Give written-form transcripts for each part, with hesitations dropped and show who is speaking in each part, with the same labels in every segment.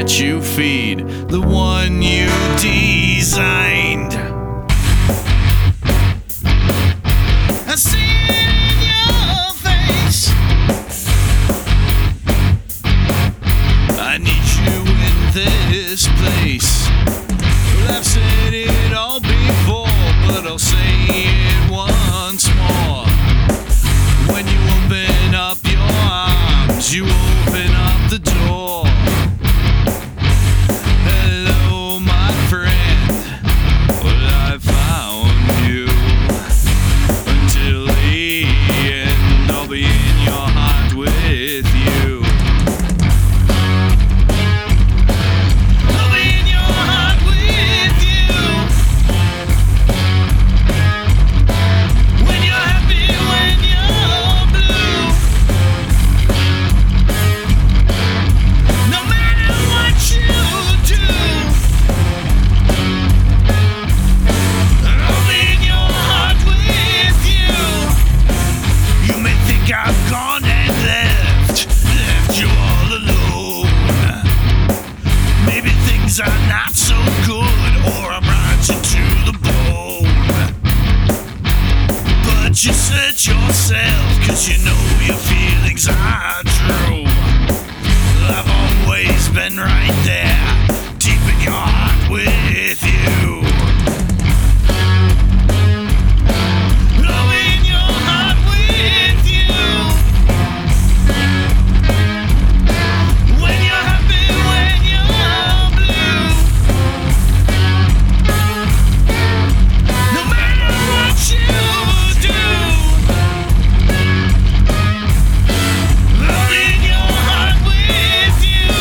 Speaker 1: that you feed, the one you designed. I see it in your face. I need you in this place. Well, I've said it all before, but I'll say it once more. When you open up your arms, you open up the door. Hello, my friend. Well, I found you. Until the end, I'll be in your heart with you. I'll be in your heart with you. When you're happy, when you're blue. No matter what you do, I'll be in your heart with you. You may think I've gone and left you all alone. Maybe things are not so good, or I'm rotten to the bone. But you search yourself, 'cause you know your feelings are true. I've always been right there, deep in your heart with you. I'll be in your heart with you. When you're happy, when you're blue. No matter what you do, I'll be in your heart with you.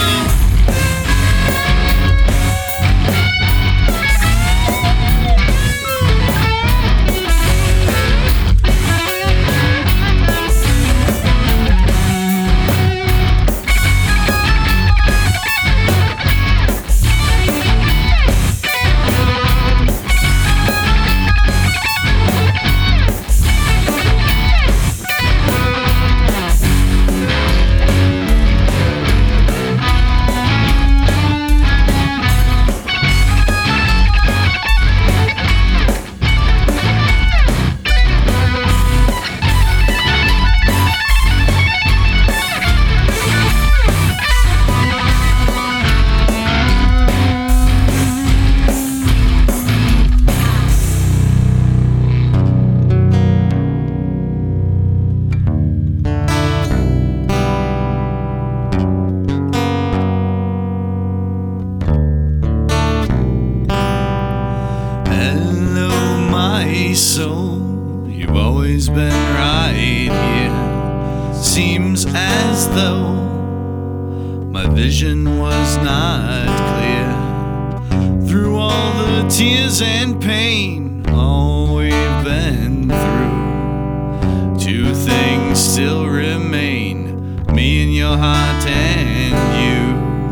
Speaker 1: Hello, my soul. You've always been right here. Seems as though my vision was not clear. Through all the tears and pain, all we've been through, two things still remain: me and your heart and you.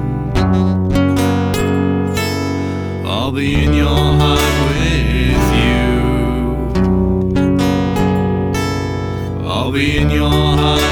Speaker 1: I'll be in your heart with you. I'll be in your heart.